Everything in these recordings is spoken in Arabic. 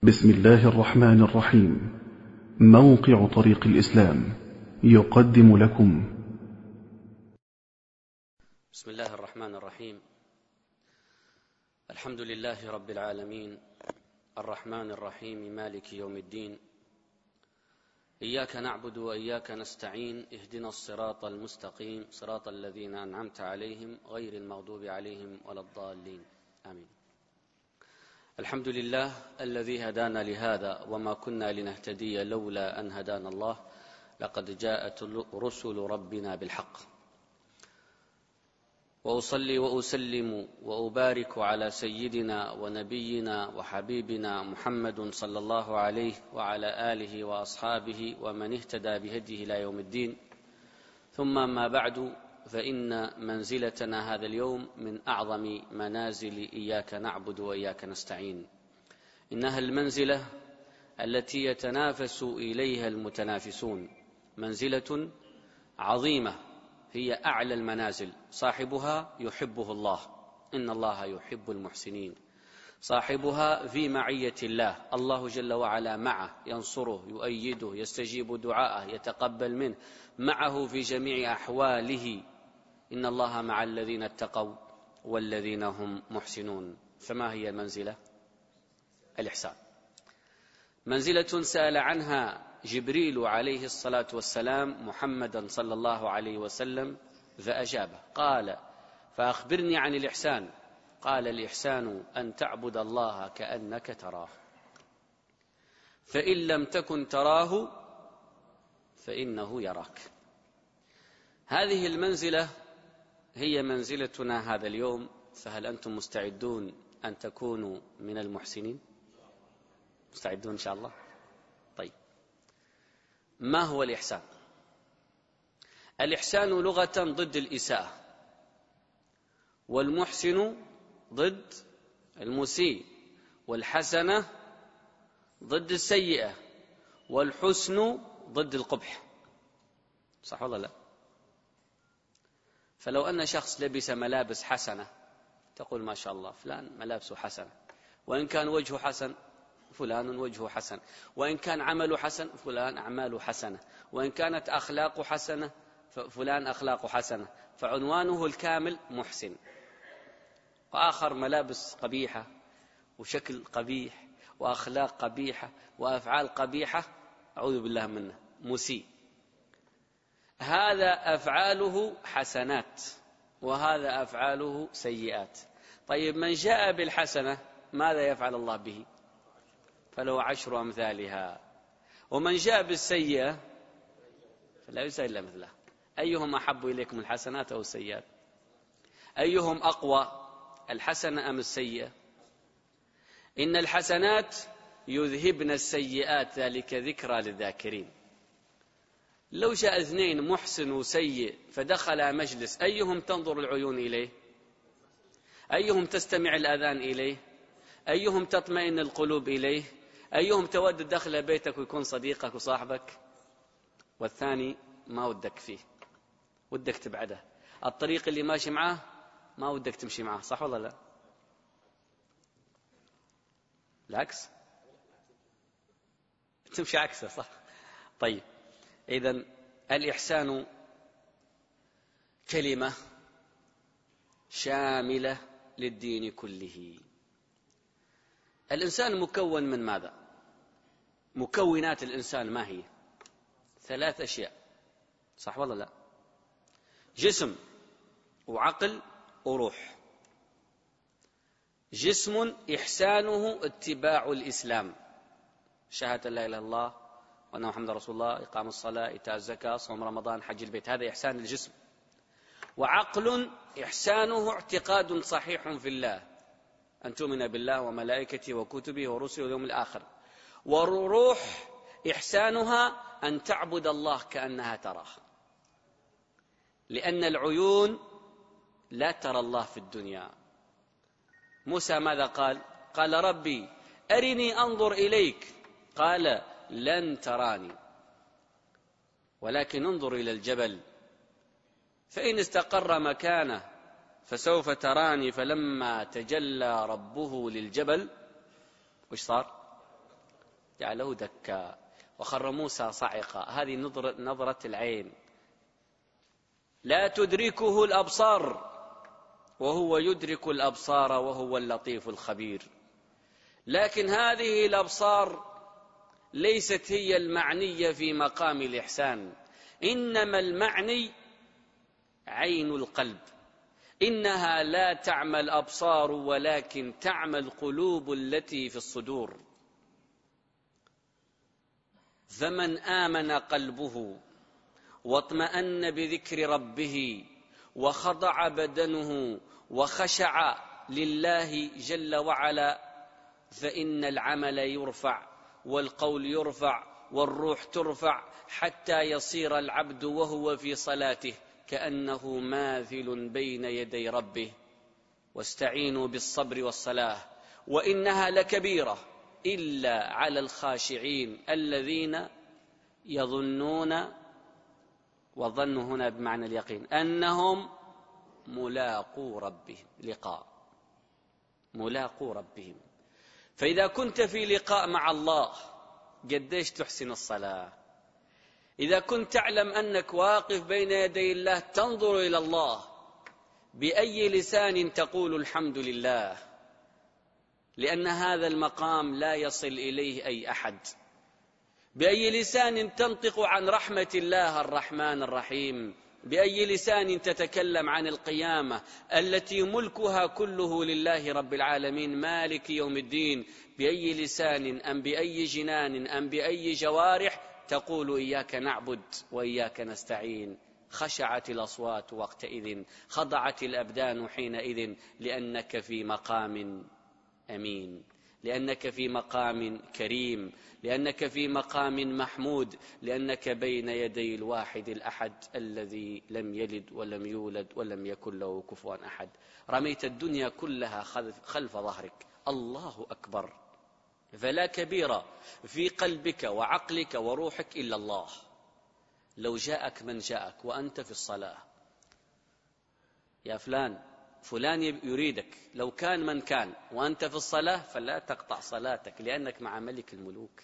بسم الله الرحمن الرحيم. موقع طريق الإسلام يقدم لكم. بسم الله الرحمن الرحيم. الحمد لله رب العالمين، الرحمن الرحيم، مالك يوم الدين. إياك نعبد وإياك نستعين، اهدنا الصراط المستقيم، صراط الذين أنعمت عليهم غير المغضوب عليهم ولا الضالين، آمين. الحمد لله الذي هدانا لهذا وما كنا لنهتدي لولا أن هدانا الله، لقد جاءت رسل ربنا بالحق. وأصلي وأسلم وأبارك على سيدنا ونبينا وحبيبنا محمد صلى الله عليه وعلى آله وأصحابه ومن اهتدى بهديه إلى يوم الدين. ثم ما بعد، فإن منزلتنا هذا اليوم من أعظم منازل إياك نعبد وإياك نستعين. إنها المنزلة التي يتنافس إليها المتنافسون، منزلة عظيمة، هي أعلى المنازل. صاحبها يحبه الله، إن الله يحب المحسنين. صاحبها في معية الله، الله جل وعلا معه، ينصره، يؤيده، يستجيب دعاءه، يتقبل منه، معه في جميع أحواله. إن الله مع الذين اتقوا والذين هم محسنون. فما هي المنزلة؟ الإحسان. منزلة سأل عنها جبريل عليه الصلاة والسلام محمدا صلى الله عليه وسلم فأجابه، قال: فأخبرني عن الإحسان. قال: الإحسان أن تعبد الله كأنك تراه، فإن لم تكن تراه فإنه يراك. هذه المنزلة هي منزلتنا هذا اليوم. فهل أنتم مستعدون أن تكونوا من المحسنين؟ مستعدون إن شاء الله؟ طيب، ما هو الإحسان؟ الإحسان لغة ضد الإساءة، والمحسن ضد المسيء، والحسنة ضد السيئة، والحسن ضد القبح. صح ولا لا؟ فلو أن شخص لبس ملابس حسنة تقول ما شاء الله فلان ملابسه حسنة، وإن كان وجهه حسن فلان وجهه حسن، وإن كان عمله حسن فلان أعماله حسنة، وإن كانت أخلاقه حسنة فلان أخلاقه حسنة، فعنوانه الكامل محسن. وآخر ملابس قبيحة وشكل قبيح وأخلاق قبيحة وأفعال قبيحة، أعوذ بالله منه، مسيء. هذا أفعاله حسنات وهذا أفعاله سيئات. طيب، من جاء بالحسنة ماذا يفعل الله به؟ فله 10 أمثالها. ومن جاء بالسيئة فلا يسأل إلا مثله. أيهم أحب إليكم، الحسنات أو السيئات؟ أيهم أقوى، الحسنة أم السيئة؟ إن الحسنات يذهبن السيئات، ذلك ذكرى للذاكرين. لو جاء 2 محسن وسيء فدخل مجلس، أيهم تنظر العيون إليه؟ أيهم تستمع الآذان إليه؟ أيهم تطمئن القلوب إليه؟ أيهم تود دخل بيتك ويكون صديقك وصاحبك؟ والثاني ما ودك فيه، ودك تبعده. الطريق اللي ماشي معاه ما ودك تمشي معاه. صح ولا لا؟ العكس، تمشي عكسه. صح. طيب، إذن الإحسان كلمة شاملة للدين كله. الإنسان مكون من ماذا؟ مكونات الإنسان ما هي؟ 3 أشياء. صح ولا لا؟ جسم وعقل وروح. جسم إحسانه اتباع الإسلام، شهادة لا إله إلا الله وأن محمد رسول الله، إقام الصلاة، إيتاء الزكاة، صوم رمضان، حج البيت. هذا إحسان الجسم. وعقل إحسانه اعتقاد صحيح في الله، أن تؤمن بالله وملائكته وكتبه ورسله واليوم الآخر. والروح إحسانها أن تعبد الله كأنها تراه، لأن العيون لا ترى الله في الدنيا. موسى ماذا قال؟ قال: ربي أرني أنظر إليك. قال: لن تراني ولكن انظر إلى الجبل فإن استقر مكانه فسوف تراني. فلما تجلى ربه للجبل وش صار؟ جعله دكا وخر موسى صعقا. هذه نظرة العين. لا تدركه الأبصار وهو يدرك الأبصار وهو اللطيف الخبير. لكن هذه الأبصار ليست هي المعنية في مقام الإحسان، إنما المعني عين القلب. إنها لا تعمى الأبصار ولكن تعمى القلوب التي في الصدور. فمن آمن قلبه واطمأن بذكر ربه وخضع بدنه وخشع لله جل وعلا فإن العمل يرفع والقول يرفع والروح ترفع حتى يصير العبد وهو في صلاته كأنه ماثل بين يدي ربه. واستعينوا بالصبر والصلاة وإنها لكبيرة إلا على الخاشعين الذين يظنون، وظنوا هنا بمعنى اليقين، أنهم ملاقو ربهم. ملاقو ربهم. فإذا كنت في لقاء مع الله قديش تحسن الصلاة. إذا كنت تعلم أنك واقف بين يدي الله تنظر إلى الله، بأي لسان تقول الحمد لله؟ لأن هذا المقام لا يصل إليه أي أحد. بأي لسان تنطق عن رحمة الله الرحمن الرحيم؟ بأي لسان تتكلم عن القيامة التي ملكها كله لله رب العالمين مالك يوم الدين؟ بأي لسان أم بأي جنان أم بأي جوارح تقول إياك نعبد وإياك نستعين؟ خشعت الأصوات وقتئذ، خضعت الأبدان حينئذ، لأنك في مقام أمين، لأنك في مقام كريم، لأنك في مقام محمود، لأنك بين يدي الواحد الأحد الذي لم يلد ولم يولد ولم يكن له كفوا أحد. رميت الدنيا كلها خلف ظهرك. الله أكبر. فلا كبير في قلبك وعقلك وروحك إلا الله. لو جاءك من جاءك وأنت في الصلاة، يا فلان يريدك، لو كان من كان وأنت في الصلاة فلا تقطع صلاتك، لأنك مع ملك الملوك.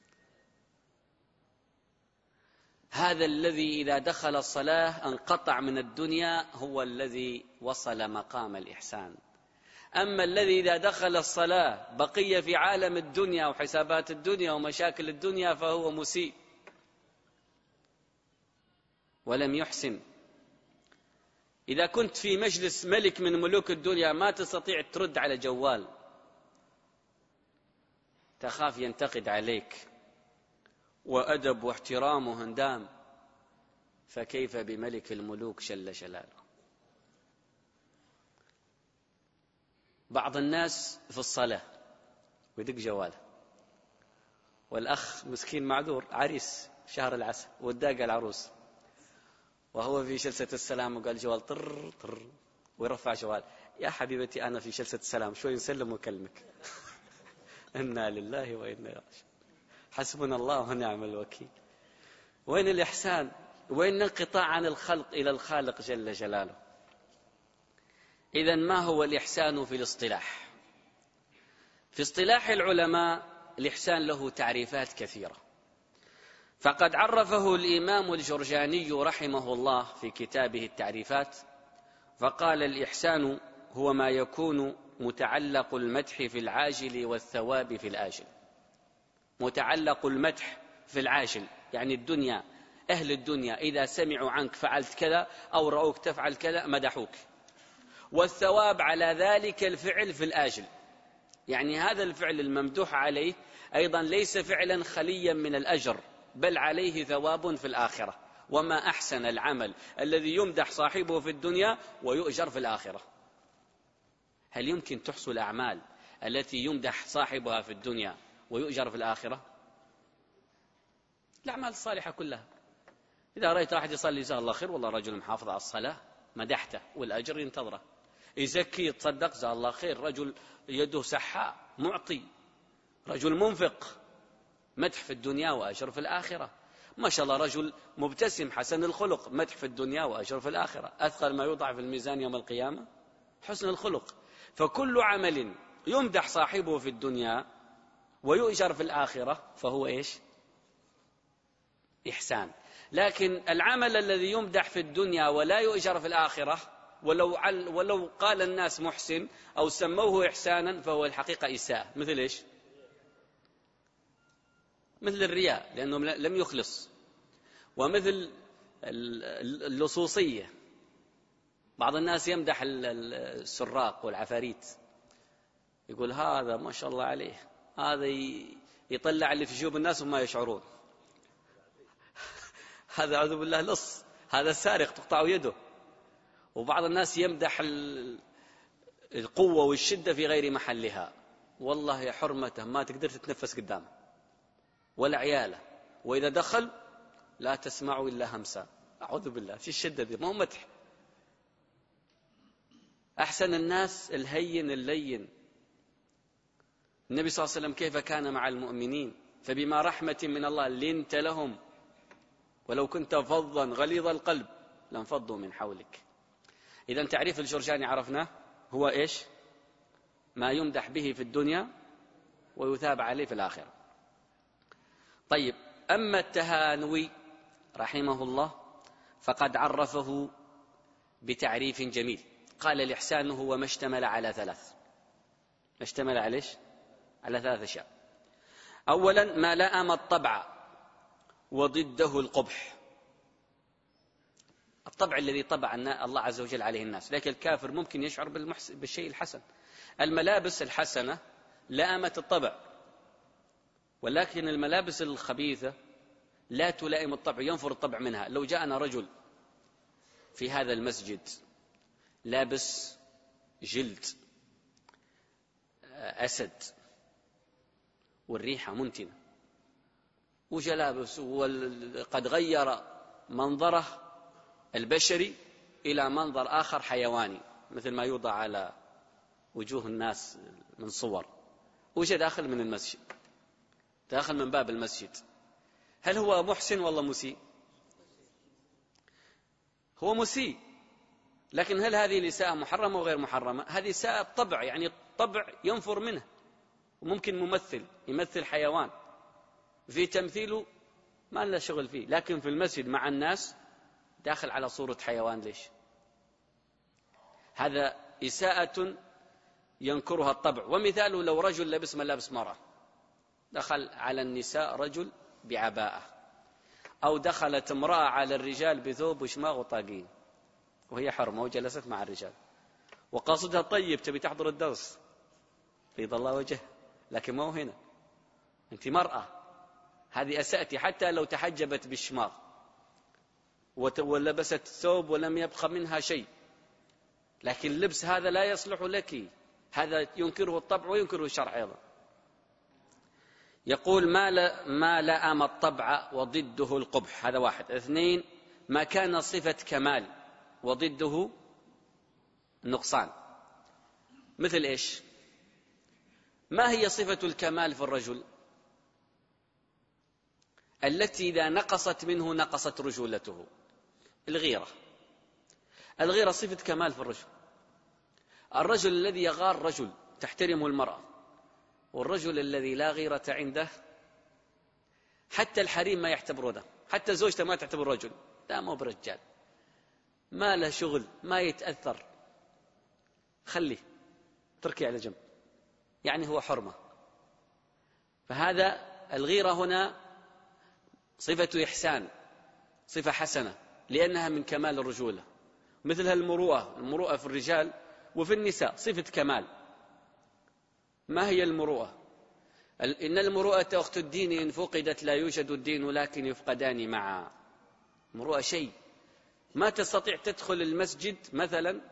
هذا الذي إذا دخل الصلاة انقطع من الدنيا هو الذي وصل مقام الإحسان. أما الذي إذا دخل الصلاة بقي في عالم الدنيا وحسابات الدنيا ومشاكل الدنيا فهو مسيء ولم يحسن. إذا كنت في مجلس ملك من ملوك الدنيا ما تستطيع ترد على جوال، تخاف ينتقد عليك، وأدب واحترام وهندام، فكيف بملك الملوك جل جلاله؟ بعض الناس في الصلاة ويدق جواله، والأخ مسكين معذور عريس شهر العسل وداق العروس وهو في جلسة السلام وقال جوال طر طر ويرفع جوال. يا حبيبتي أنا في جلسة السلام شوي نسلم وكلمك. إنا لله وإنا إليه راجعون. حسبنا الله ونعم الوكيل. وين الإحسان؟ وين الانقطاع عن الخلق إلى الخالق جل جلاله؟ إذن ما هو الإحسان في الاصطلاح؟ في اصطلاح العلماء الإحسان له تعريفات كثيرة، فقد عرفه الإمام الجرجاني رحمه الله في كتابه التعريفات، فقال: الإحسان هو ما يكون متعلق المدح في العاجل والثواب في الآجل. متعلق المدح في العاجل يعني الدنيا، أهل الدنيا إذا سمعوا عنك فعلت كذا أو رأوك تفعل كذا مدحوك. والثواب على ذلك الفعل في الآجل، يعني هذا الفعل الممدوح عليه أيضا ليس فعلا خليا من الأجر، بل عليه ثواب في الآخرة. وما أحسن العمل الذي يمدح صاحبه في الدنيا ويؤجر في الآخرة. هل يمكن تحصل الأعمال التي يمدح صاحبها في الدنيا ويؤجر في الآخرة؟ الأعمال الصالحة كلها، إذا رأيت أحد يصلي جزاه الله خير، والله رجل محافظ على الصلاة، مدحته والأجر ينتظره. يزكي يتصدق جزاه الله خير، رجل يده سحاء معطي، رجل منفق، مدح في الدنيا وأجر في الآخرة. ما شاء الله رجل مبتسم حسن الخلق، مدح في الدنيا وأجر في الآخرة. أثقل ما يوضع في الميزان يوم القيامة حسن الخلق. فكل عمل يمدح صاحبه في الدنيا ويؤجر في الآخرة فهو إيش؟ إحسان. لكن العمل الذي يمدح في الدنيا ولا يؤجر في الآخرة، ولو قال الناس محسن أو سموه إحسانا، فهو الحقيقة إساءة. مثل إيش؟ مثل الرياء لأنه لم يخلص، ومثل اللصوصية. بعض الناس يمدح السراق والعفاريت، يقول هذا ما شاء الله عليه، هذا يطلع اللي في جيوب الناس وما يشعرون. هذا أعوذ بالله لص، هذا السارق تقطع يده. وبعض الناس يمدح القوة والشدة في غير محلها، والله يا حرمته ما تقدر تتنفس قدامه ولا عياله، وإذا دخل لا تسمعوا إلا همسا. أعوذ بالله، في الشدة دي ما هو مدح. أحسن الناس الهين اللين. النبي صلى الله عليه وسلم كيف كان مع المؤمنين؟ فبما رحمة من الله لنت لهم ولو كنت فظا غليظ القلب لانفضوا من حولك. إذن تعريف الجرجاني عرفناه، هو إيش؟ ما يمدح به في الدنيا ويثاب عليه في الآخرة. طيب، أما التهانوي رحمه الله فقد عرفه بتعريف جميل، قال الإحسان هو ما اشتمل على ثلاث. ما اشتمل على إيش؟ على ثلاث أشياء. أولا ما لائم الطبع وضده القبح. الطبع الذي طبع الله عز وجل عليه الناس، لكن الكافر ممكن يشعر بالشيء الحسن. الملابس الحسنة لائمت الطبع، ولكن الملابس الخبيثة لا تلائم الطبع، ينفر الطبع منها. لو جاءنا رجل في هذا المسجد لابس جلد أسد والريحة منتنة وجلابس وقد غير منظره البشري إلى منظر آخر حيواني، مثل ما يوضع على وجوه الناس من صور، وجاء داخل من المسجد، داخل من باب المسجد، هل هو محسن والله مسيء؟ هو مسيء. لكن هل هذه الإساءة محرمة وغير محرمة؟ هذه إساءة طبع، يعني الطبع ينفر منه. وممكن ممثل يمثل حيوان في تمثيله ما له شغل فيه، لكن في المسجد مع الناس داخل على صورة حيوان. ليش؟ هذا إساءة ينكرها الطبع. ومثاله لو رجل لبس ملابس مرأة، دخل على النساء رجل بعباءة، أو دخلت امرأة على الرجال بثوب وشماغ وطاقين وهي حرمة وجلست مع الرجال، وقاصدها طيب تبي تحضر الدرس بيض الله وجهه، لكن ما هو هنا، أنت مرأة، هذه أسأتي حتى لو تحجبت بالشماغ ولبست ثوب ولم يبقى منها شيء، لكن اللبس هذا لا يصلح لك، هذا ينكره الطبع وينكره الشرع أيضا. يقول ما لائم الطبع وضده القبح، هذا واحد. اثنين ما كان صفة كمال وضده النقصان. مثل إيش؟ ما هي صفة الكمال في الرجل التي إذا نقصت منه نقصت رجولته؟ الغيرة. الغيرة صفة كمال في الرجل. الرجل الذي يغار رجل تحترمه المرأة، والرجل الذي لا غيرة عنده حتى الحريم ما يعتبره ده، حتى زوجته ما تعتبر رجل، لا مو برجال، ما له شغل، ما يتأثر، خليه تركي على جنب، يعني هو حرمة. فهذا الغيرة هنا صفة إحسان، صفة حسنة، لأنها من كمال الرجولة. مثلها المروءة في الرجال وفي النساء صفة كمال. ما هي المروءة؟ إن المروءة أخت الدين إن فقدت لا يوجد الدين لكن يفقدان معا. المروءة شيء ما تستطيع تدخل المسجد مثلا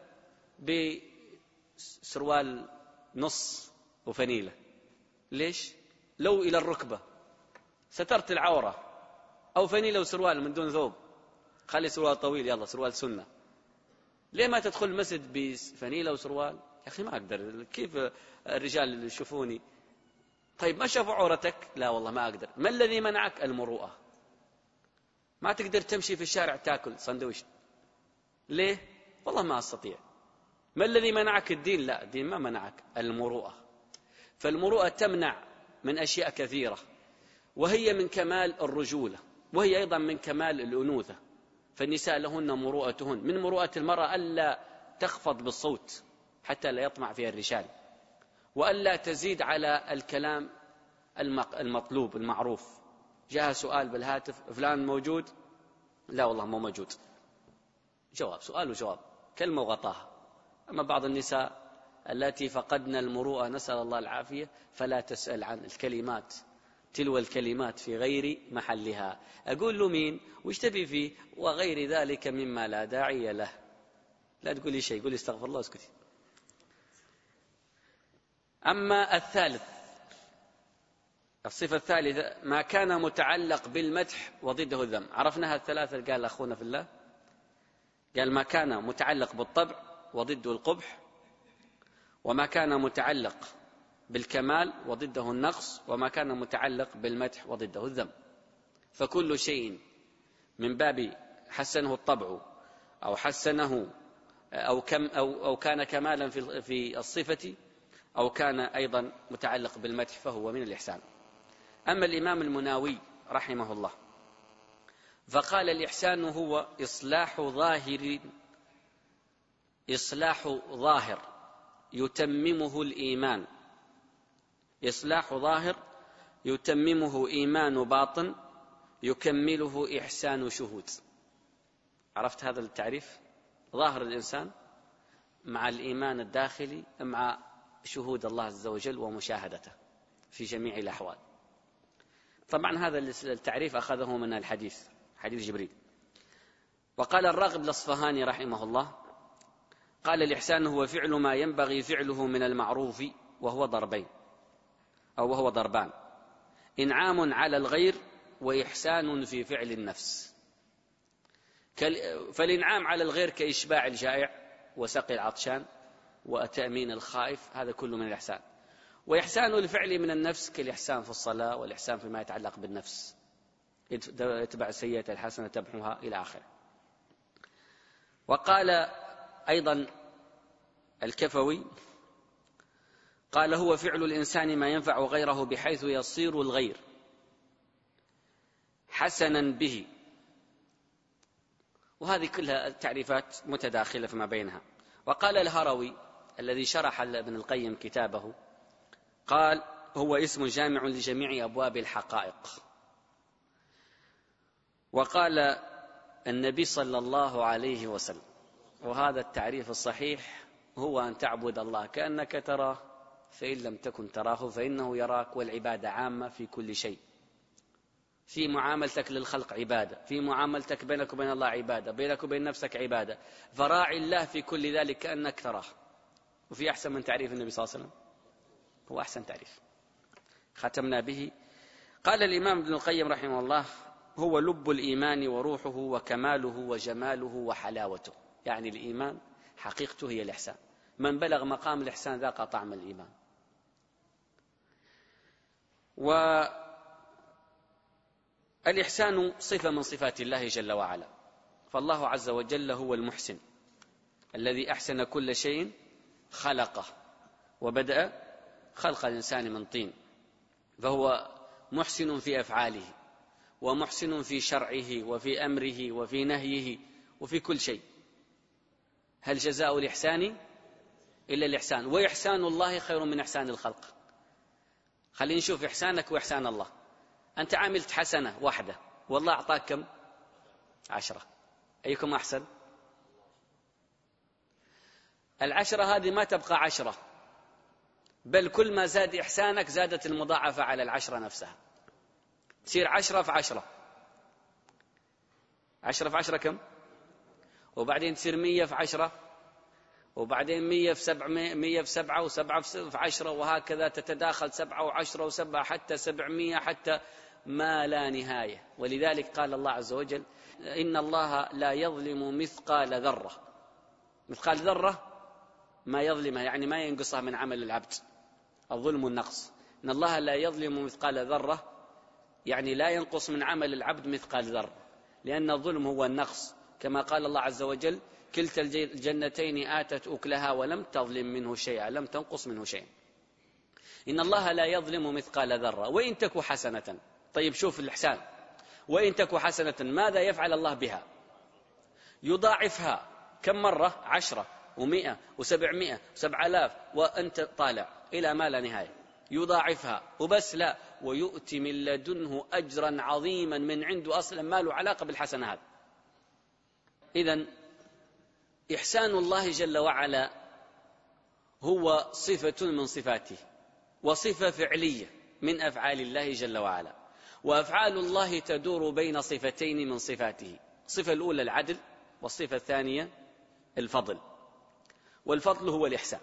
بسروال نص وفنيلة. ليش؟ لو إلى الركبة سترت العورة، أو فنيلة وسروال من دون ثوب، خلي سروال طويل، يلا سروال سنة. ليه ما تدخل المسجد بفنيلة وسروال؟ يا أخي ما أقدر، كيف الرجال يشوفوني؟ طيب ما شافوا عورتك؟ لا والله ما أقدر. ما الذي منعك؟ المروءة. ما تقدر تمشي في الشارع تاكل سندويش، ليه؟ والله ما أستطيع. ما الذي منعك؟ الدين؟ لا، الدين ما منعك، المروءة. فالمروءة تمنع من أشياء كثيرة، وهي من كمال الرجولة، وهي أيضا من كمال الأنوثة. فالنساء لهن مروءتهن، من مروءة المرأة ألا تخفض بالصوت حتى لا يطمع فيها الرجال، وألا تزيد على الكلام المطلوب المعروف. جاء سؤال بالهاتف: فلان موجود؟ لا والله مو موجود. جواب، سؤال وجواب، كلمة وغطاها. أما بعض النساء التي فقدن المروءة نسأل الله العافية فلا تسأل عن الكلمات، تلو الكلمات في غير محلها. أقول له مين وش تبي فيه وغير ذلك مما لا داعي له. لا تقولي شيء، قولي استغفر الله اسكتي. أما الثالث، الصفة الثالثة ما كان متعلق بالمدح وضده الذم. عرفناها الثلاثة قال أخونا في الله، قال ما كان متعلق بالطبع وضده القبح، وما كان متعلق بالكمال وضده النقص، وما كان متعلق بالمدح وضده الذم. فكل شيء من باب حسنه الطبع أو حسنه أو كان كمالا في الصفة أو كان أيضا متعلق بالمدح فهو من الإحسان. أما الإمام المناوي رحمه الله فقال: الإحسان هو إصلاح ظاهر يتممه الإيمان، إصلاح ظاهر يتممه إيمان باطن يكمله إحسان شهود. عرفت هذا التعريف؟ ظاهر الإنسان مع الإيمان الداخلي مع شهود الله عز وجل ومشاهدته في جميع الأحوال. طبعا هذا التعريف أخذه من الحديث، حديث جبريل. وقال الراغب الأصفهاني رحمه الله قال: الإحسان هو فعل ما ينبغي فعله من المعروف وهو ضربان: إنعام على الغير وإحسان في فعل النفس. فالإنعام على الغير كإشباع الجائع وسقي العطشان وتأمين الخائف، هذا كله من الإحسان. وإحسان الفعل من النفس كالإحسان في الصلاة والإحسان فيما يتعلق بالنفس، اتبع السيئة الحسنة تمحوها إلى آخره. وقال أيضا الكفوي قال: هو فعل الإنسان ما ينفع غيره بحيث يصير الغير حسنا به. وهذه كلها التعريفات متداخلة فيما بينها. وقال الهروي الذي شرح ابن القيم كتابه قال: هو اسم جامع لجميع أبواب الحقائق. وقال النبي صلى الله عليه وسلم، وهذا التعريف الصحيح، هو أن تعبد الله كأنك تراه فإن لم تكن تراه فإنه يراك. والعبادة عامة في كل شيء، في معاملتك للخلق عبادة، في معاملتك بينك وبين الله عبادة، بينك وبين نفسك عبادة، فراعي الله في كل ذلك كأنك تراه. وفي أحسن من تعريف النبي صلى الله عليه وسلم؟ هو أحسن تعريف ختمنا به. قال الإمام ابن القيم رحمه الله: هو لب الإيمان وروحه وكماله وجماله وحلاوته. يعني الإيمان حقيقته هي الإحسان، من بلغ مقام الإحسان ذاق طعم الإيمان. والإحسان صفة من صفات الله جل وعلا، فالله عز وجل هو المحسن الذي أحسن كل شيء خلقه، وبدأ خلق الإنسان من طين، فهو محسن في أفعاله ومحسن في شرعه وفي أمره وفي نهيه وفي كل شيء. هل جزاء الإحسان إلا الإحسان؟ وإحسان الله خير من إحسان الخلق. خلينا نشوف إحسانك وإحسان الله. أنت عملت حسنة واحدة والله أعطاك كم؟ 10. أيكم أحسن؟ 10 هذه ما تبقى 10، بل كل ما زاد إحسانك زادت المضاعفة على 10 نفسها، تصير 10 في 10. 10 في 10 كم؟ وبعدين تصير 100 في 10، وبعدين 100 في 700، 100 في 7 و7 في 10، وهكذا تتداخل 7 و10 و7 حتى 700، حتى ما لا نهاية. ولذلك قال الله عز وجل: إن الله لا يظلم مثقال ذرة. مثقال ذرة ما يظلمها يعني ما ينقصها من عمل العبد، الظلم والنقص. إن الله لا يظلم مثقال ذرة يعني لا ينقص من عمل العبد مثقال ذرة، لأن الظلم هو النقص، كما قال الله عز وجل: كلتا الجنتين آتت أكلها ولم تظلم منه شيئا، لم تنقص منه شيئا. إن الله لا يظلم مثقال ذرة وإن تك حسنة. طيب شوف الإحسان، وإن تك حسنة ماذا يفعل الله بها؟ يضاعفها كم مرة؟ 10 و100 و700 و7000 وأنت طالع إلى ما لا نهاية. يضاعفها وبس لا، ويؤتي من لدنه أجرا عظيما من عنده أصلا ما له علاقة بالحسنة هذا. إذن إحسان الله جل وعلا هو صفة من صفاته وصفة فعلية من أفعال الله جل وعلا. وأفعال الله تدور بين صفتين من صفاته، الصفة الأولى العدل، والصفة الثانية الفضل. والفضل هو الإحسان.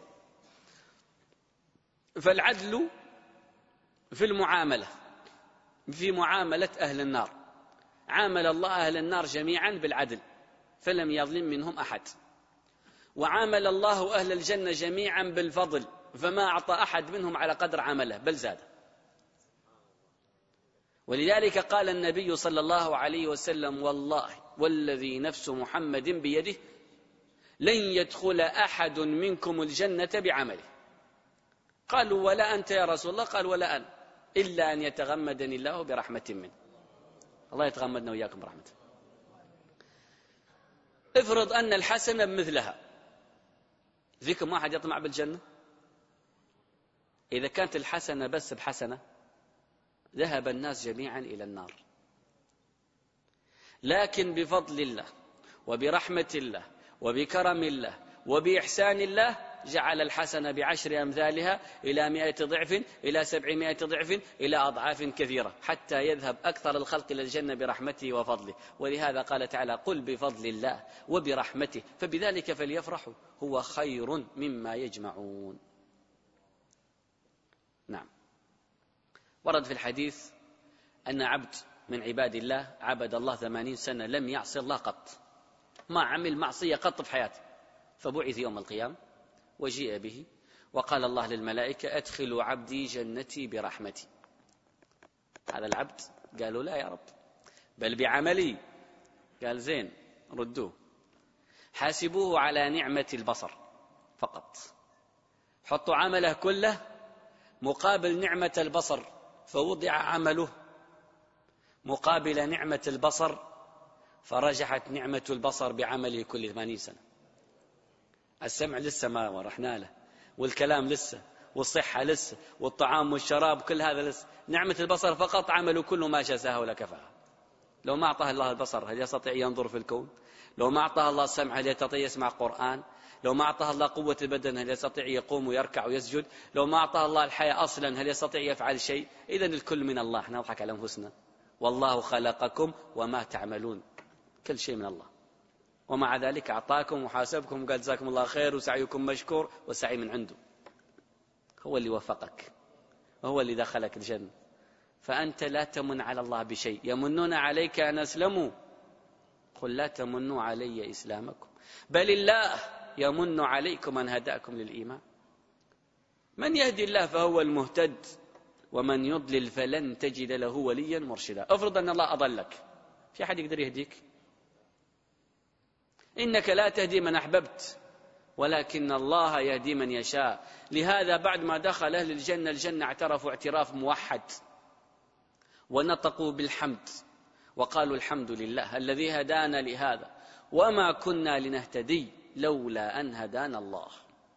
فالعدل في المعاملة، في معاملة أهل النار، عامل الله أهل النار جميعا بالعدل فلم يظلم منهم أحد. وعامل الله أهل الجنة جميعا بالفضل فما أعطى أحد منهم على قدر عمله بل زاد. ولذلك قال النبي صلى الله عليه وسلم: والله والذي نفس محمد بيده لن يدخل أحد منكم الجنة بعمله. قالوا: ولا أنت يا رسول الله؟ قال: ولا أنا، إلا أن يتغمدني الله برحمة منه. الله يتغمدنا وإياكم برحمته. افرض أن الحسنة بمثلها، فيكم واحد يطمع بالجنة؟ إذا كانت الحسنة بس بحسنة ذهب الناس جميعا إلى النار. لكن بفضل الله وبرحمة الله وبكرم الله وبإحسان الله جعل الحسنة ب10 أمثالها إلى 100 ضعف إلى 700 ضعف إلى أضعاف كثيرة، حتى يذهب أكثر الخلق إلى الجنة برحمته وفضله. ولهذا قال تعالى: قل بفضل الله وبرحمته فبذلك فليفرحوا هو خير مما يجمعون. نعم، ورد في الحديث أن عبد من عباد الله عبد الله 80 سنة لم يعصي الله قط، ما عمل معصية قط في حياته، فبعث يوم القيامة وجيء به وقال الله للملائكة: أدخلوا عبدي جنتي برحمتي. هذا العبد قالوا: لا يا رب، بل بعملي. قال: زين، ردوه، حاسبوه على نعمة البصر فقط، حطوا عمله كله مقابل نعمة البصر، فوضع عمله مقابل نعمة البصر، فرجحت نعمة البصر بعمله كل 80 سنة. السمع لسه ما رحنا له، والكلام لسه، والصحة لسه، والطعام والشراب كل هذا لسه. نعمة البصر فقط عمله كله ما جزاه ولا كفاه. لو ما أعطاه الله البصر هل يستطيع ينظر في الكون؟ لو ما أعطاه الله السمع هل يستطيع يسمع قرآن؟ لو ما أعطاه الله قوة البدن هل يستطيع يقوم ويركع ويسجد؟ لو ما أعطاه الله الحياة أصلا هل يستطيع يفعل شيء؟ إذن الكل من الله. احنا نضحك على أنفسنا. والله خلقكم وما تعملون، كل شيء من الله، ومع ذلك أعطاكم وحاسبكم وقال: جزاكم الله خير وسعيكم مشكور، والسعي من عنده. هو اللي وفقك، وهو اللي دخلك الجنة. فأنت لا تمن على الله بشيء. يمنون عليك أن أسلموا، قل لا تمنوا علي إسلامكم بل الله يمن عليكم أن هداكم للإيمان. من يهدي الله فهو المهتد، ومن يضلل فلن تجد له وليا مرشدا. افرض أن الله أضلك، في أحد يقدر يهديك؟ إنك لا تهدي من أحببت ولكن الله يهدي من يشاء. لهذا بعد ما دخل أهل الجنة الجنة اعترفوا اعتراف موحد ونطقوا بالحمد وقالوا: الحمد لله الذي هدانا لهذا وما كنا لنهتدي لولا أن هدانا الله.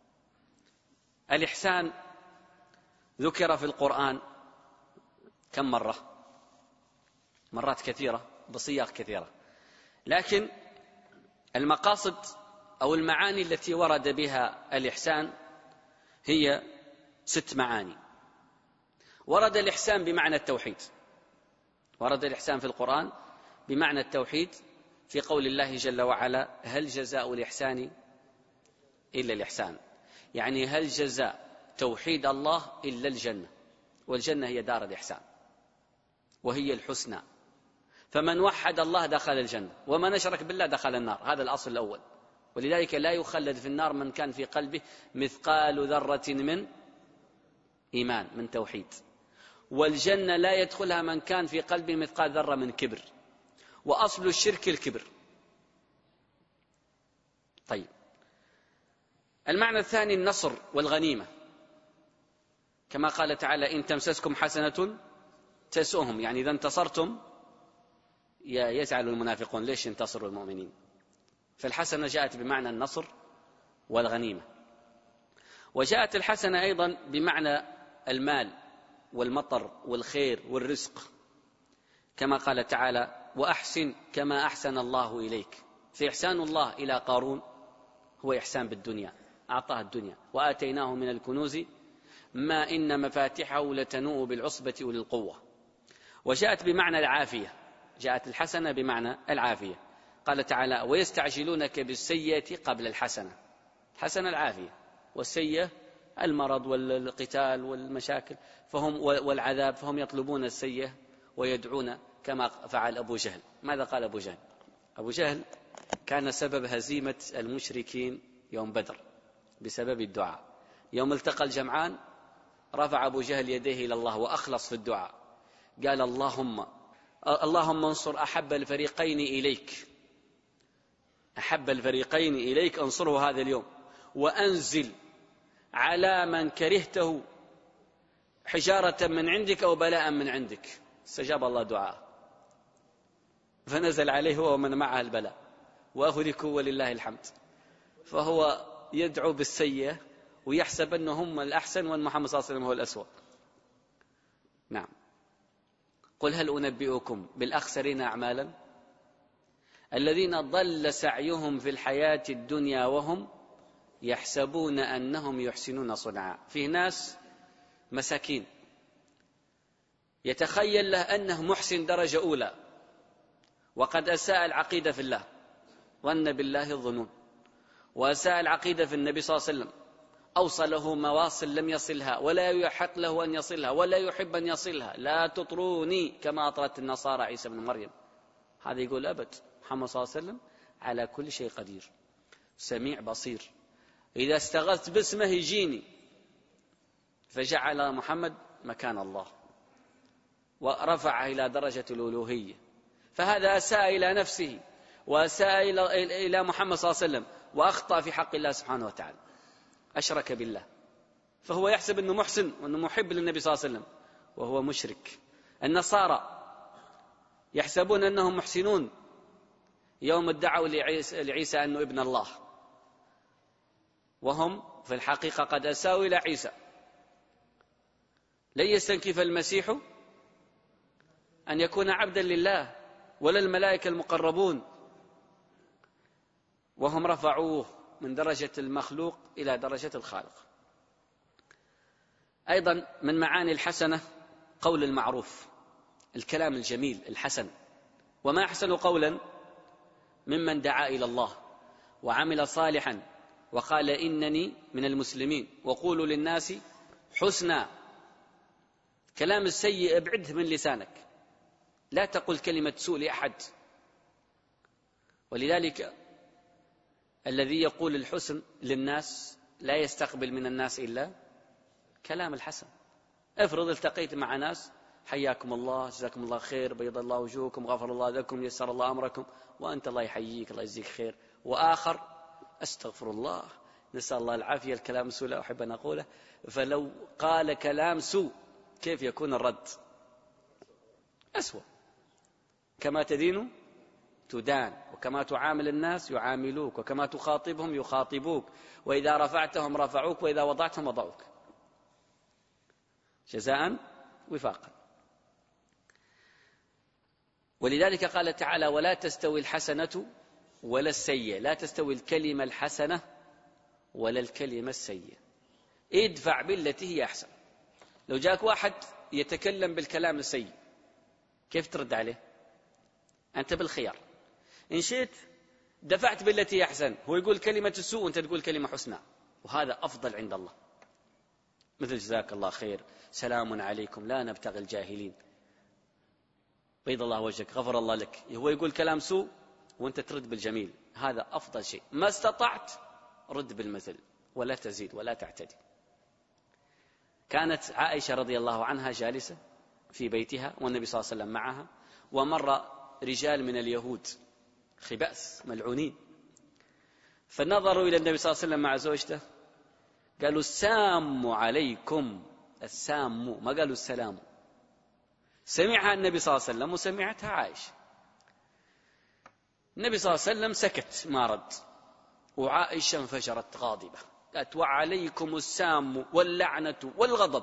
الإحسان ذكر في القرآن كم مرة؟ مرات كثيرة بصيغ كثيرة، لكن المقاصد أو المعاني التي ورد بها الإحسان هي 6 معاني. ورد الإحسان بمعنى التوحيد، ورد الإحسان في القرآن بمعنى التوحيد في قول الله جل وعلا: هل جزاء الإحسان إلا الإحسان. يعني هل جزاء توحيد الله إلا الجنة، والجنة هي دار الإحسان وهي الحسنى. فمن وحد الله دخل الجنة، ومن أشرك بالله دخل النار. هذا الأصل الأول. ولذلك لا يخلد في النار من كان في قلبه مثقال ذرة من إيمان، من توحيد. والجنة لا يدخلها من كان في قلبه مثقال ذرة من كبر، وأصل الشرك الكبر. طيب، المعنى الثاني النصر والغنيمة. كما قال تعالى إن تمسسكم حسنة تسؤهم، يعني إذا انتصرتم يزعل المنافقون، ليش ينتصروا المؤمنين؟ فالحسنة جاءت بمعنى النصر والغنيمة. وجاءت الحسنة أيضا بمعنى المال والمطر والخير والرزق، كما قال تعالى وأحسن كما أحسن الله إليك. فإحسان الله إلى قارون هو إحسان بالدنيا، أعطاه الدنيا وآتيناه من الكنوز ما إن مفاتحه لتنوء بالعصبة أولي القوة. وجاءت بمعنى العافية، جاءت الحسنة بمعنى العافية. قال تعالى ويستعجلونك بالسيئة قبل الحسنة. الحسنة العافية، والسيئة المرض والقتال والمشاكل والعذاب، فهم يطلبون السيئة ويدعون كما فعل أبو جهل. ماذا قال أبو جهل؟ أبو جهل كان سبب هزيمة المشركين يوم بدر بسبب الدعاء. يوم التقى الجمعان رفع أبو جهل يديه إلى الله وأخلص في الدعاء، قال اللهم انصر أحب الفريقين إليك، أحب الفريقين إليك انصره هذا اليوم، وأنزل على من كرهته حجارة من عندك أو بلاء من عندك. استجاب الله دعاء، فنزل عليه هو ومن معه البلاء وأهلكوا ولله الحمد. فهو يدعو بالسيئة ويحسب أنهم الأحسن وأن محمد صلى الله عليه وسلم هو الأسوأ. نعم. قل هل أنبئكم بالأخسرين أعمالا الذين ضل سعيهم في الحياة الدنيا وهم يحسبون أنهم يحسنون صنعا. في ناس مساكين يتخيل له أنه محسن درجة أولى، وقد أساء العقيدة في الله ظن بالله الظنون، وأساء العقيدة في النبي صلى الله عليه وسلم، أوصله مواصل لم يصلها ولا يحق له أن يصلها ولا يحب أن يصلها. لا تطروني كما أطرت النصارى عيسى بن مريم. هذا يقول أبد، محمد صلى الله عليه وسلم على كل شيء قدير، سميع بصير. إذا استغثت باسمه يجيني، فجعل محمد مكان الله ورفعه إلى درجة الألوهية. فهذا أساء إلى نفسه وأساء إلى محمد صلى الله عليه وسلم وأخطأ في حق الله سبحانه وتعالى، أشرك بالله. فهو يحسب أنه محسن وأنه محب للنبي صلى الله عليه وسلم وهو مشرك. النصارى يحسبون أنهم محسنون يوم ادعوا لعيسى أنه ابن الله، وهم في الحقيقة قد أساءوا إلى عيسى. لن يستنكف المسيح أن يكون عبدا لله ولا الملائكة المقربون، وهم رفعوه من درجة المخلوق إلى درجة الخالق. أيضا من معاني الحسنة قول المعروف، الكلام الجميل الحسن. وما أحسن قولا ممن دعا إلى الله وعمل صالحا وقال إنني من المسلمين وقولوا للناس حسنا. كلام السيء ابعده من لسانك، لا تقل كلمة سوء لأحد. ولذلك الذي يقول الحسن للناس لا يستقبل من الناس إلا كلام الحسن. افرض التقيت مع ناس حياكم الله جزاكم الله خير بيض الله وجوهكم غفر الله لكم يسر الله أمركم، وأنت الله يحييك الله يجزيك خير، وآخر أستغفر الله نسأل الله العافية، الكلام سوء لا أحب أن أقوله. فلو قال كلام سوء كيف يكون الرد؟ أسوأ. كما تدين تدان، وكما تعامل الناس يعاملوك، وكما تخاطبهم يخاطبوك، وإذا رفعتهم رفعوك، وإذا وضعتهم وضعوك، جزاء وفاقا. ولذلك قال تعالى ولا تستوي الحسنة ولا السيئة، لا تستوي الكلمة الحسنة ولا الكلمة السيئة. ادفع بالتي هي أحسن. لو جاك واحد يتكلم بالكلام السيء كيف ترد عليه؟ أنت بالخيار، إن شئت دفعت بالتي هي أحسن، هو يقول كلمة السوء وأنت تقول كلمة حسنى، وهذا أفضل عند الله. مثل جزاك الله خير، سلام عليكم، لا نبتغي الجاهلين، بيض الله وجهك، غفر الله لك. هو يقول كلام سوء وأنت ترد بالجميل، هذا أفضل شيء. ما استطعت رد بالمثل ولا تزيد ولا تعتدي. كانت عائشة رضي الله عنها جالسة في بيتها والنبي صلى الله عليه وسلم معها، ومر رجال من اليهود خباث ملعونين، فنظروا إلى النبي صلى الله عليه وسلم مع زوجته قالوا السام عليكم السام، ما قالوا السلام. سمعها النبي صلى الله عليه وسلم وسمعتها عائشة. النبي صلى الله عليه وسلم سكت ما رد، وعائشة انفجرت غاضبة، قالت وعليكم السام واللعنة والغضب.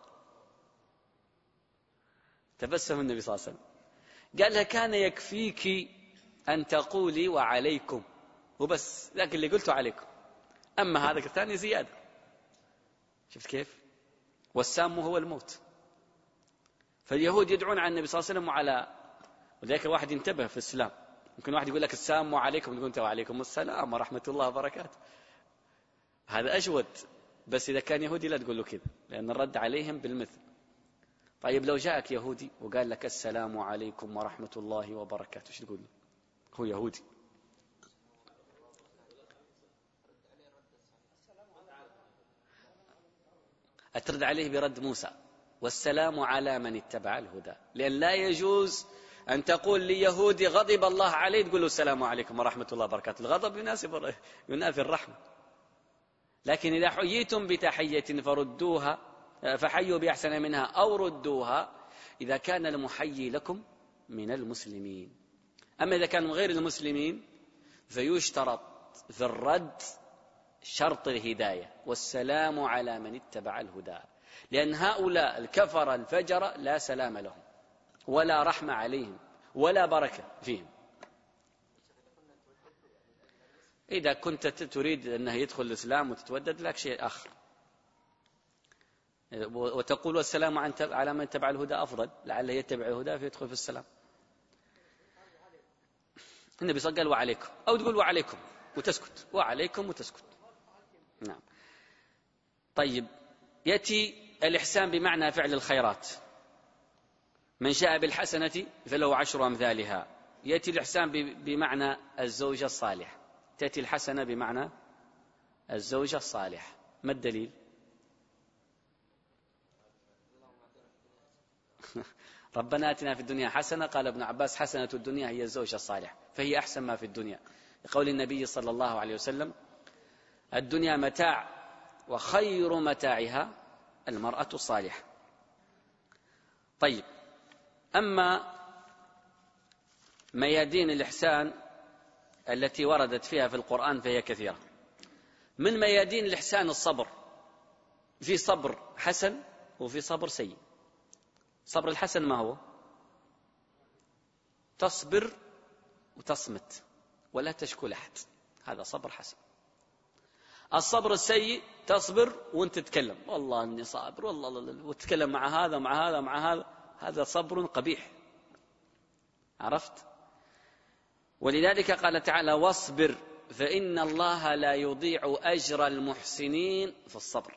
تبسم النبي صلى الله عليه وسلم قال لها كان يكفيك أن تقولي وعليكم وبس، لكن اللي قلته عليكم، أما هذا الثاني زيادة. شفت كيف؟ والسام هو الموت. فاليهود يدعون على النبي صلى الله عليه وسلم وعلى، ولذلك الواحد ينتبه في الإسلام. ممكن واحد يقول لك السلام عليكم، يقول أنت وعليكم السلام ورحمة الله وبركاته، هذا أجود. بس إذا كان يهودي لا تقول له كذا، لأن الرد عليهم بالمثل. طيب لو جاءك يهودي وقال لك السلام عليكم ورحمة الله وبركاته، ايش تقول له؟ هو يهودي. أترد عليه برد موسى والسلام على من اتبع الهدى، لأن لا يجوز أن تقول ليهودي غضب الله عليه تقول له السلام عليكم ورحمة الله وبركاته. الغضب ينافي الرحمة. لكن إذا حييتم بتحية فردوها، فحيوا بأحسن منها أو ردوها، إذا كان المحيي لكم من المسلمين. أما إذا كان من غير المسلمين فيشترط في الرد شرط الهداية، والسلام على من اتبع الهدى، لأن هؤلاء الكفر الفجر لا سلام لهم ولا رحمة عليهم ولا بركة فيهم. إذا كنت تريد أنه يدخل الإسلام وتتودد لك شيء آخر، وتقول والسلام على من اتبع الهدى أفضل، لعله يتبع الهدى فيدخل في السلام. النبي صلى الله عليه وسلم قال وعليكم، أو تقول وعليكم وتسكت، وعليكم وتسكت. نعم. طيب، يأتي الإحسان بمعنى فعل الخيرات، من شاء بالحسنة فله 10 أمثالها. يأتي الإحسان بمعنى الزوجة الصالح، تأتي الحسنة بمعنى الزوجة الصالح. ما الدليل؟ ربنا آتنا في الدنيا حسنة، قال ابن عباس حسنة الدنيا هي الزوجة الصالح، فهي أحسن ما في الدنيا، لقول النبي صلى الله عليه وسلم الدنيا متاع وخير متاعها المرأة الصالحة. طيب، أما ميادين الإحسان التي وردت فيها في القرآن فهي كثيرة. من ميادين الإحسان الصبر، في صبر حسن وفي صبر سيء. صبر الحسن ما هو؟ تصبر وتصمت ولا تشكو لأحد، هذا صبر حسن. الصبر السيء تصبر وانت تتكلم والله اني صابر والله، وتتكلم مع هذا مع هذا مع هذا، هذا صبر قبيح. عرفت؟ ولذلك قال تعالى واصبر فإن الله لا يضيع أجر المحسنين في الصبر.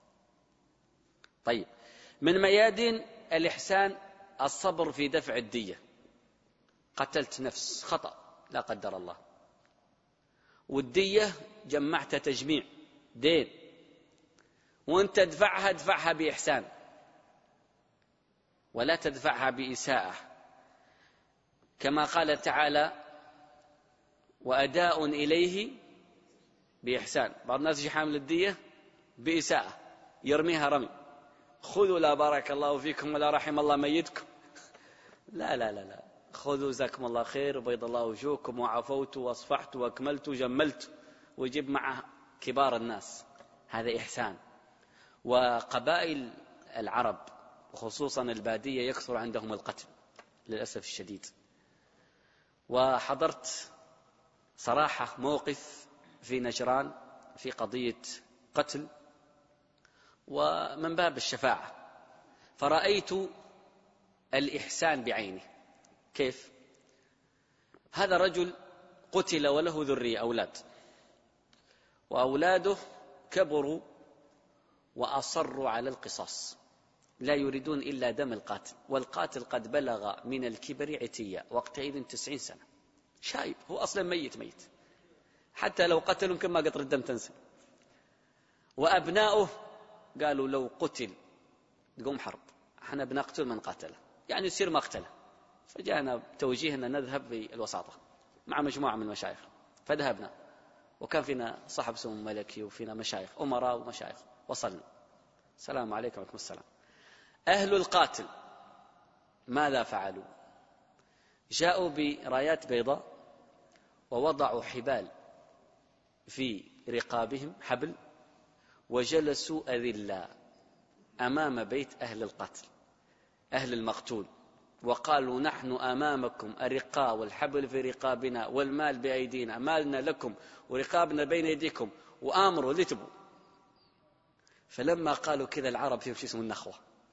طيب، من ميادين الإحسان الصبر في دفع الدية. قتلت نفس خطأ لا قدر الله، والدية جمعت تجميع دين، وانت ادفعها بإحسان ولا تدفعها بإساءة، كما قال تعالى وأداء إليه بإحسان. بعض الناس يجي حامل الدية بإساءة، يرميها رمي، خذوا لا بارك الله فيكم ولا رحم الله ميتكم. لا لا لا لا، خذوا جزاكم الله خير وبيض الله وجوهكم وعفوت واصفحت واكملت وجملت، ويجيب معه كبار الناس، هذا إحسان. وقبائل العرب وخصوصا البادية يكثر عندهم القتل للأسف الشديد. وحضرت صراحة موقف في نجران في قضية قتل، ومن باب الشفاعة فرأيت الإحسان بعينه. كيف؟ هذا رجل قتل وله ذرية أولاد، وأولاده كبروا وأصروا على القصاص، لا يريدون إلا دم القاتل، والقاتل قد بلغ من الكبر عتية، وقتئذ 90 سنة، شايب، هو أصلا ميت، حتى لو قتل يمكن ما قطر الدم تنزل. وأبناؤه قالوا لو قتل تقوم حرب، احنا بنقتل من قاتله، يعني يصير مقتله. فجاءنا توجيه أن نذهب بالوساطة مع مجموعة من المشايخ، فذهبنا، وكان فينا صاحب سمو ملكي وفينا مشايخ أمراء ومشايخ، وصلنا السلام عليكم وعليكم السلام. أهل القاتل ماذا فعلوا؟ جاءوا برايات بيضاء ووضعوا حبال في رقابهم، حبل، وجلسوا أذلا أمام بيت أهل القتل، أهل المقتول، وقالوا نحن أمامكم الرقاء والحبل في رقابنا والمال بأيدينا، مالنا لكم ورقابنا بين أيديكم، وآمروا لتبوا. فلما قالوا كذا العرب فيهم شيء اسمه النخوة،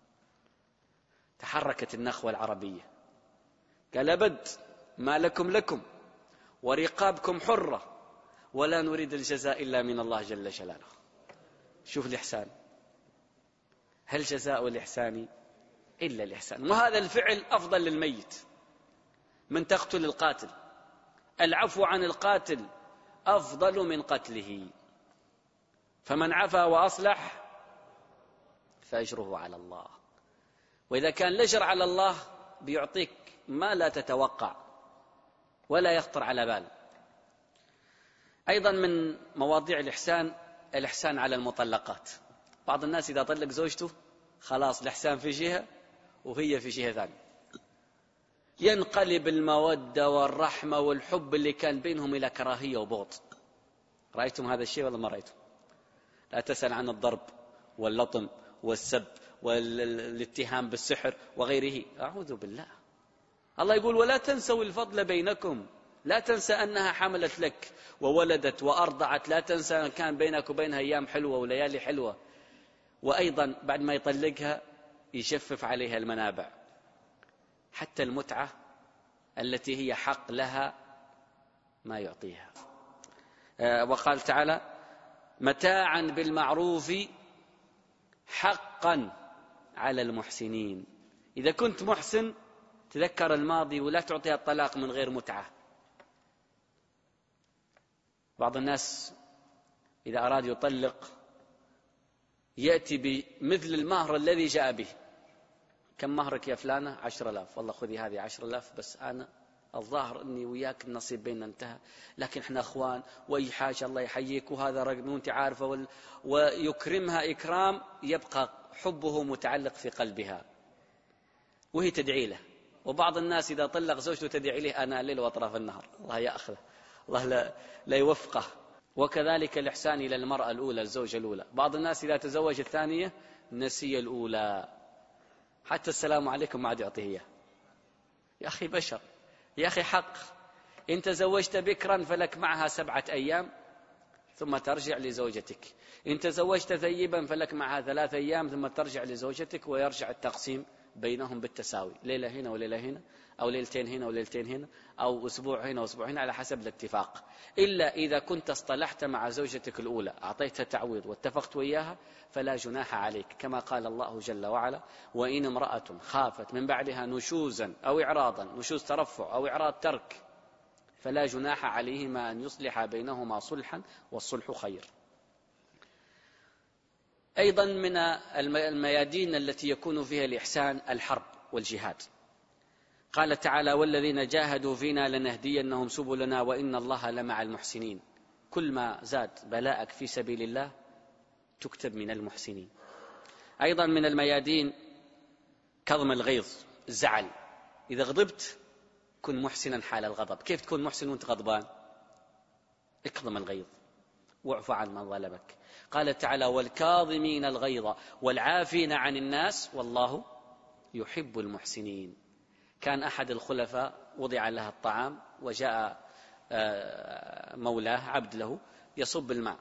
تحركت النخوة العربية، قال أبد، ما لكم ورقابكم حرة ولا نريد الجزاء إلا من الله جل جلاله. شوف الإحسان، هل جزاء الإحسان إلا الإحسان؟ وهذا الفعل أفضل للميت من تقتل القاتل، العفو عن القاتل أفضل من قتله، فمن عفا وأصلح فأجره على الله. وإذا كان الأجر على الله بيعطيك ما لا تتوقع ولا يخطر على بال. أيضا من مواضيع الإحسان على المطلقات. بعض الناس إذا طلق زوجته خلاص الإحسان في جهة وهي في جهة ثانية، ينقلب المودة والرحمة والحب اللي كان بينهم إلى كراهية وبغض. رأيتم هذا الشيء ولا ما رأيتم؟ لا تسأل عن الضرب واللطم والسب والاتهام بالسحر وغيره، أعوذ بالله. الله يقول ولا تنسوا الفضل بينكم، لا تنسى أنها حملت لك وولدت وأرضعت، لا تنسى أن كان بينك وبينها أيام حلوة وليالي حلوة. وأيضا بعد ما يطلقها يجفف عليها المنابع، حتى المتعة التي هي حق لها ما يعطيها. وقال تعالى متاعا بالمعروف حقا على المحسنين. إذا كنت محسن تذكر الماضي ولا تعطيها الطلاق من غير متعة. بعض الناس إذا أراد يطلق يأتي بمثل المهر الذي جاء به. كم مهرك يا فلانة؟ 10,000. والله خذي هذه 10,000، بس أنا الظاهر أني وياك النصيب بيننا انتهى، لكن احنا أخوان وأي حاجة الله يحييك وهذا رقم وانت عارفة، ويكرمها إكرام يبقى حبه متعلق في قلبها وهي تدعي له. وبعض الناس إذا طلق زوجته تدعي له أنا الليل وأطراف النهر، الله يأخذه، الله لا يوفقه. وكذلك الإحسان إلى المرأة الأولى، الزوجة الأولى. بعض الناس إذا تزوج الثانية نسي الأولى، حتى السلام عليكم ما عاد يعطيه إياه. يا أخي بشر، يا أخي حق. إن تزوجت بكرا فلك معها 7 أيام ثم ترجع لزوجتك، إن تزوجت ثيبا فلك معها 3 أيام ثم ترجع لزوجتك، ويرجع التقسيم بينهم بالتساوي، ليلة هنا وليلة هنا، أو ليلتين هنا وليلتين هنا، أو أسبوع هنا وأسبوع هنا، على حسب الاتفاق. إلا إذا كنت اصطلحت مع زوجتك الأولى أعطيتها تعويض واتفقت وياها فلا جناح عليك، كما قال الله جل وعلا وإن امرأة خافت من بعدها نشوزا أو إعراضا، نشوز ترفع أو إعراض ترك، فلا جناح عليهما أن يصلح بينهما صلحا والصلح خير. أيضا من الميادين التي يكون فيها الإحسان الحرب والجهاد. قال تعالى والذين جاهدوا فينا لنهدينهم سبلنا وإن الله لمع المحسنين. كل ما زاد بلاءك في سبيل الله تكتب من المحسنين. أيضا من الميادين كظم الغيظ، الزعل. إذا غضبت كن محسنا حال الغضب. كيف تكون محسن وانت غضبان؟ اكظم الغيظ واعف عن من ظلمك. قال تعالى والكاظمين الغيظ والعافين عن الناس والله يحب المحسنين. كان أحد الخلفاء وضع له الطعام وجاء مولاه عبد له يصب الماء،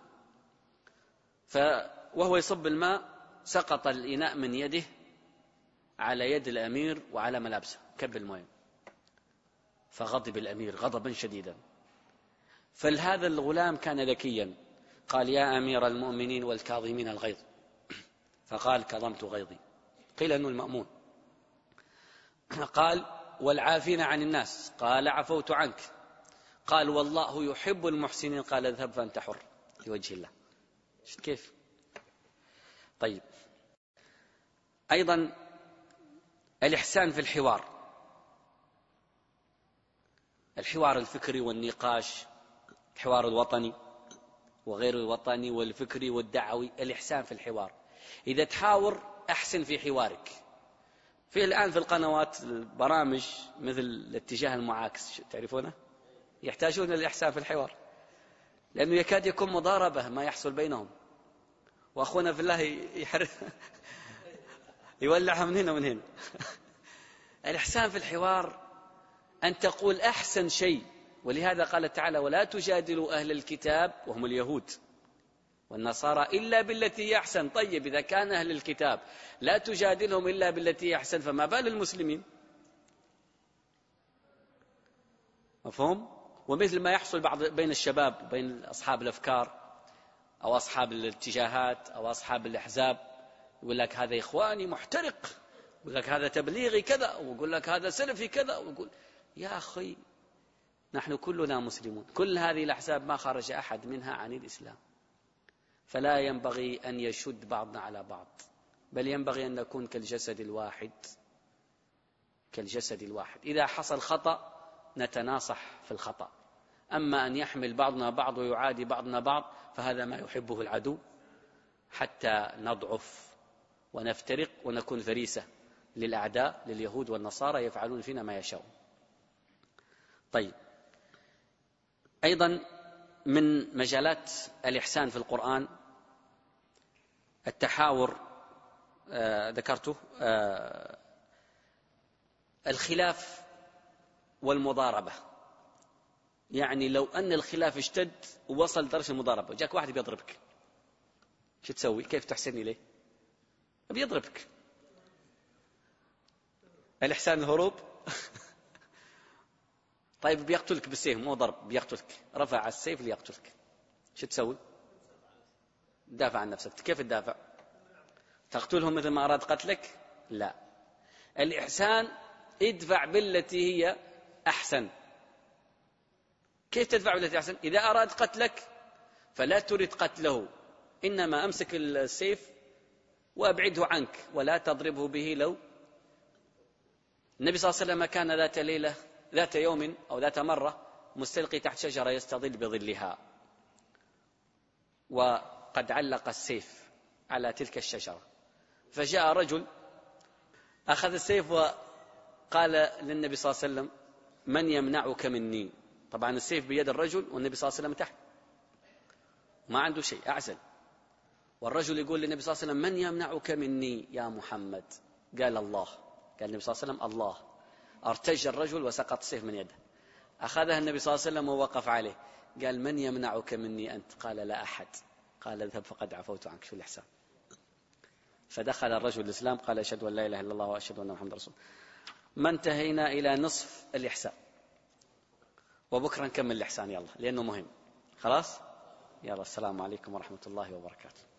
وهو يصب الماء سقط الإناء من يده على يد الأمير وعلى ملابسه، كب الماء، فغضب الأمير غضبا شديدا. فهذا الغلام كان ذكيا، قال يا أمير المؤمنين والكاظمين الغيظ، فقال كظمت غيظي. قيل أنه المأمون. قال والعافين عن الناس، قال عفوت عنك. قال والله يحب المحسنين، قال اذهب فأنت حر لوجه الله. كيف؟ طيب. أيضا الإحسان في الحوار الفكري والنقاش، الحوار الوطني وغير الوطني والفكري والدعوي. الإحسان في الحوار، إذا تحاور أحسن في حوارك. في الآن في القنوات البرامج مثل الاتجاه المعاكس، تعرفونه، يحتاجون الإحسان في الحوار، لأنه يكاد يكون مضاربة ما يحصل بينهم، وأخونا في الله يولعها من هنا ومن هنا. الإحسان في الحوار أن تقول أحسن شيء، ولهذا قال تعالى: ولا تجادلوا أهل الكتاب وهم اليهود والنصارى إلا بالتي هي أحسن. طيب إذا كان أهل الكتاب لا تجادلهم إلا بالتي هي أحسن، فما بال المسلمين؟ مفهوم؟ ومثل ما يحصل بين الشباب، بين أصحاب الأفكار أو أصحاب الاتجاهات أو أصحاب الأحزاب، يقول لك هذا إخواني محترق، يقول لك هذا تبليغي كذا، ويقول لك هذا سلفي كذا، ويقول يا أخي نحن كلنا مسلمون. كل هذه الأحزاب ما خرج أحد منها عن الإسلام، فلا ينبغي أن يشد بعضنا على بعض، بل ينبغي أن نكون كالجسد الواحد. كالجسد الواحد، إذا حصل خطأ نتناصح في الخطأ، أما أن يحمل بعضنا بعض ويعادي بعضنا بعض فهذا ما يحبه العدو، حتى نضعف ونفترق ونكون فريسة للأعداء لليهود والنصارى يفعلون فينا ما يشاءون. طيب، أيضا من مجالات الإحسان في القرآن التحاور، ذكرته، الخلاف والمضاربة. يعني لو أن الخلاف اشتد ووصل درجة المضاربة، جاك واحد بيضربك، شو تسوي؟ كيف تحسن إليه؟ بيضربك. الإحسان الهروب. طيب بيقتلك بالسيف، مو ضرب، بيقتلك، رفع السيف ليقتلك، شو تسوي؟ دافع عن نفسك. كيف تدافع؟ تقتلهم مثل ما أراد قتلك؟ لا، الإحسان ادفع بالتي هي أحسن. كيف تدفع بالتي أحسن؟ إذا أراد قتلك فلا تريد قتله، إنما أمسك السيف وأبعده عنك ولا تضربه به. لو النبي صلى الله عليه وسلم كان ذات يوم أو ذات مرة مستلقي تحت شجرة يستظل بظلها، وقد علق السيف على تلك الشجرة، فجاء رجل أخذ السيف وقال للنبي صلى الله عليه وسلم: من يمنعك مني؟ طبعا السيف بيد الرجل والنبي صلى الله عليه وسلم تحت ما عنده شيء، أعزل. والرجل يقول للنبي صلى الله عليه وسلم: من يمنعك مني يا محمد؟ قال الله. قال النبي صلى الله عليه وسلم: الله. ارتج الرجل وسقط السيف من يده، أخذها النبي صلى الله عليه وسلم ووقف عليه، قال: من يمنعك مني أنت؟ قال: لا أحد. قال: اذهب فقد عفوت عنك. شو الإحسان؟ فدخل الرجل الإسلام، قال: أشهد أن لا إله إلا الله وأشهد أن محمد رسول الله. ما انتهينا إلى نصف الإحسان، وبكرة نكمل الإحسان، يلا، لأنه مهم. خلاص، يلا، السلام عليكم ورحمة الله وبركاته.